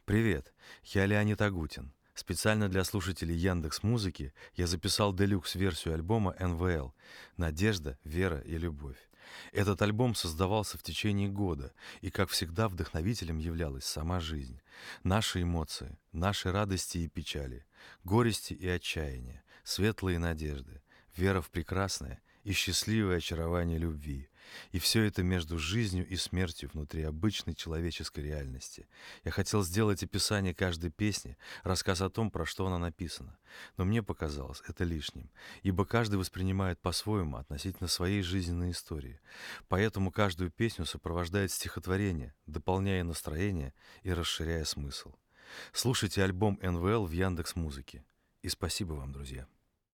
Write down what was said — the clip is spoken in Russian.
Привет, я Леонид Агутин. Специально для слушателей Яндекс Музыки я записал делюкс-версию альбома НВЛ «Надежда, вера и любовь». Этот альбом создавался в течение года, и, как всегда, вдохновителем являлась сама жизнь. Наши эмоции, наши радости и печали, горести и отчаяния, светлые надежды, вера в прекрасное и счастливое очарование любви. И все это между жизнью и смертью внутри обычной человеческой реальности. Я хотел сделать описание каждой песни, рассказ о том, про что она написана. Но мне показалось это лишним, ибо каждый воспринимает по-своему относительно своей жизненной истории. Поэтому каждую песню сопровождает стихотворение, дополняя настроение и расширяя смысл. Слушайте альбом НВЛ в Яндекс Музыке. И спасибо вам, друзья.